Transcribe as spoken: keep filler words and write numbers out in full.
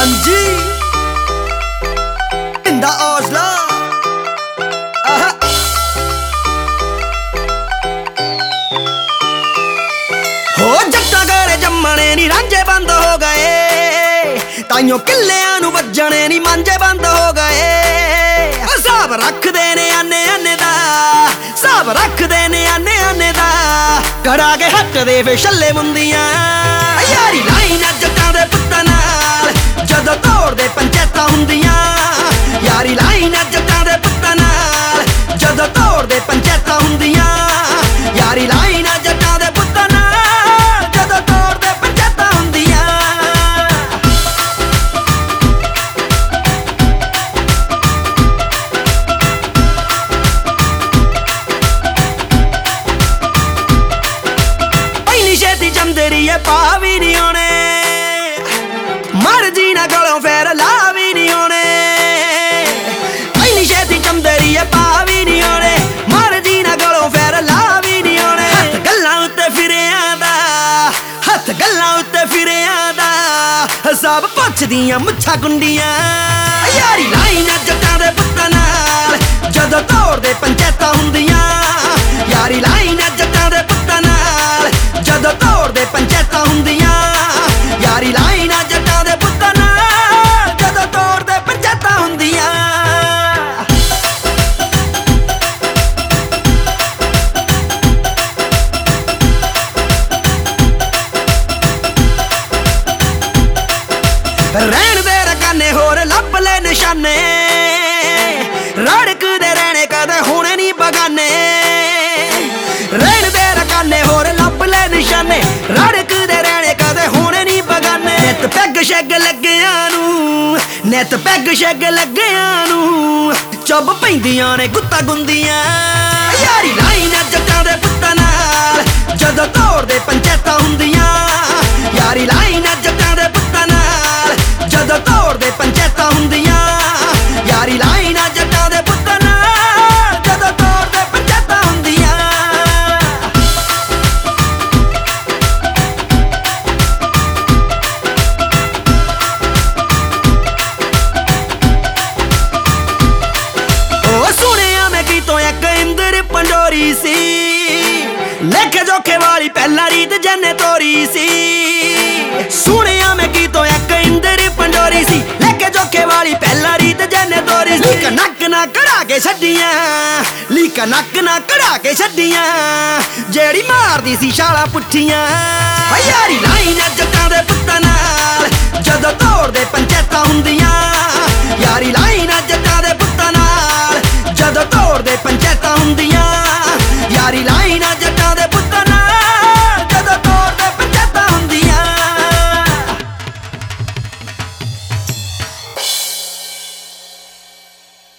ਹਾਂਜੀ ਇੰਦਾ ਔਜਲਾ ਆਹਾ ਹੋ ਜੱਟਾਂ ਘਰੇ ਜੰਮਣੇ ਨੀ ਰਾਂਝੇ ਬੰਦ ਹੋ ਗਏ ਤਾਈਓ ਕਿੱਲਿਆਂ ਨੂੰ ਵੱਜਣੇ ਨੀ ਮਾਂਝੇ ਬੰਦ ਹੋ ਗਏ ਹਿਸਾਬ ਰੱਖਦੇ ਨੇ ਆਨੇ ਆਨੇ ਦਾ ਹਿਸਾਬ ਰੱਖਦੇ ਨੇ ਆਨੇ ਆਨੇ ਦਾ ਕੜਾ ਕੇ ਹੱਟਦੇ ਵੇ ਛੱਲੇ ਮੁੰਦੀਆਂ ਯਾਰੀ ਲਾਈ ਨਾ ਜੱਟਾਂ ਦੇ ਪੁੱਤਾਂ ਨਾਲ ਜਦੋਂ ਤੋੜਦੇ ਪੰਚਾਇਤਾਂ ਹੁੰਦੀਆਂ ਯਾਰੀ ਲਾਈ ਨਾ ਜੱਟਾਂ ਦੇ ਪੁੱਤਾਂ ਨਾਲ ਜਦੋਂ ਤੋੜਦੇ ਪੰਚਾਇਤਾਂ ਹੁੰਦੀਆਂ ਯਾਰੀ ਲਾਈ ਨਾ ਜੱਟਾਂ ਦੇ ਪੁੱਤਾਂ ਨਾਲ ਜਦੋਂ ਤੋੜਦੇ ਪੰਚਾਇਤਾਂ ਹੁੰਦੀਆਂ ਇੰਨੀ ਛੇਤੀ ਜੰਮਦਰੀਏ ਪਾ ਵੀ ਨਹੀਂ ਆਉਣੇ ਮਰਜੀ ਨਾ ਗਲੋਂ ਫੇਰ ਲਾ ਵੀ ਨਹੀਂ ਆਉਣੇ ਇੰਨੀ ਛੇਤੀ ਜੰਮਦਰੀਏ ਪਾ ਵੀ ਨਹੀਂ ਆਉਣੇ ਮਰਜੀ ਨਾ ਗਲੋਂ ਫੇਰ ਲਾ ਵੀ ਨਹੀਂ ਆਉਣੇ ਹੱਥ ਗੱਲਾਂ ਉੱਤੇ ਫਿਰਿਆਂ ਦਾ ਹੱਥ ਗੱਲਾਂ ਉੱਤੇ ਫਿਰਿਆਂ ਦਾ ਹਿਸਾਬ ਪੁੱਛਦੀਆਂ ਮੁੱਛਾਂ ਗੁੰਡੀਆਂ ਯਾਰੀ ਲਾਈ ਨਾ ਜੱਟਾਂ ਦੇ ਪੁੱਤਾਂ ਨਾਲ ਜਦੋਂ ਤੋੜਦੇ ਪੰਚਾਇਤਾਂ ਹੁੰਦੀਆਂ ਯਾਰੀ ਲਾਈ ਨਾ ਜੱਟਾਂ ਦੇ ਪੁੱਤਾਂ ਨਾਲ ਜਦੋਂ ਤੋੜਦੇ ਪੰਚਾਇਤਾਂ ਹੁੰਦੀਆਂ ਯਾਰੀ ਲਾਈ ਨਾ ਜੱਟਾਂ ਦੇ ਪੁੱਤਾਂ ਨਾਲ ਜਦੋਂ ਤੋੜਦੇ ਪੰਚਾਇਤਾਂ ਹੁੰਦੀਆਂ ਰਹਿਣ ਦੇ ਰਕਾਨੇ ਹੋਰ ਲੱਭ ਲੈ ਨਿਸ਼ਾਨੇ ਰੜਕਦੇ ਰਹਿਣੇ ਕਦੇ ਹੋਣੇ ਨਹੀਂ ਬਗਾਨੇ ਰਹਿਣ ਦੇ ਰਕਾਨੇ ਹੋਰ ਲੱਭ ਲੈ ਨਿਸ਼ਾਨੇ ਰੜਕਦੇ ਰਹਿਣੇ ਕਦੇ ਹੋਣੇ ਨਹੀਂ ਬਗਾਨੇ ਨਿੱਤ ਪੈਗ ਸ਼ੈਗ ਲੱਗਿਆਂ ਨੂੰ ਨਿੱਤ ਪੈਗ ਸ਼ੈਗ ਲੱਗਿਆਂ ਨੂੰ ਚੁੱਭ ਪੈਂਦੀਆਂ ਨੇ ਗੁੱਤਾ ਗੁੰਦੀਆਂ ਯਾਰੀ ਲਾਈ ਨਾ ਜੱਟਾਂ ਦੇ ਪੁੱਤਾਂ ਨਾਲ ਜਦੋਂ ਤੋੜਦੇ ਪੰਚਾਇਤਾਂ ਹੁੰਦੀਆਂ ਯਾਰੀ ਲਾਈ ਨਾ ਜੱਟਾਂ ਦੇ ਪੁੱਤਾਂ ਨਾਲ ਜਦੋਂ ਤੋੜਦੇ ਪੰਚਾਇਤਾਂ ਹੁੰਦੀਆਂ ਯਾਰੀ ਲਾਈ ਨਾ ਜੱਟਾਂ ਦੇ ਪੁੱਤਾਂ ਨਾਲ ਜਦੋਂ ਤੋੜਦੇ ਪੰਚਾਇਤਾਂ ਹੁੰਦੀਆਂ ਉਹ ਸੁਣਿਆ ਮੈਂ ਕਿਤੋਂ ਇੱਕ ਇੰਦਰ ਪੰਡੋਰੀ ਸੀ ਲੇਖੇ ਜੋਖੇ ਵਾਲੀ ਪਹਿਲਾਂ ਰੀਤ ਜੰਨੇ ਤੋਰੀ ਸੀ ਸੁਣਿਆ ਮੈਂ ਕਿਤੋਂ ਇੱਕ ਇੰਦਰ ਪੰਡੋਰੀ ਸੀ ਲੇਖੇ ਜੋਖੇ ਵਾਲੀ ਪਹਿਲਾਂ ਰੀਤ ਜੰਨੇ ਤੋਰੀ ਸੀ ਲੀਕ ਨੱਕ ਨਾ ਕੜਾ ਕੇ ਛੱਡੀਆਂ ਲੀਕ ਨੱਕ ਨਾ ਕੜਾ ਕੇ ਛੱਡੀਆਂ ਜਿਹੜੀ ਮਾਰਦੀ ਸੀ ਛਾਲਾਂ ਪੁੱਠੀਆਂ ਯਾਰੀ ਲਾਈ ਨਾ ਜੱਟਾਂ ਦੇ ਪੁੱਤਾਂ ਨਾਲ ਜਦੋਂ ਤੋੜਦੇ